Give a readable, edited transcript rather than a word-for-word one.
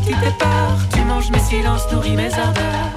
tes peurs. Tu manges mes silences, nourris mes ardeurs.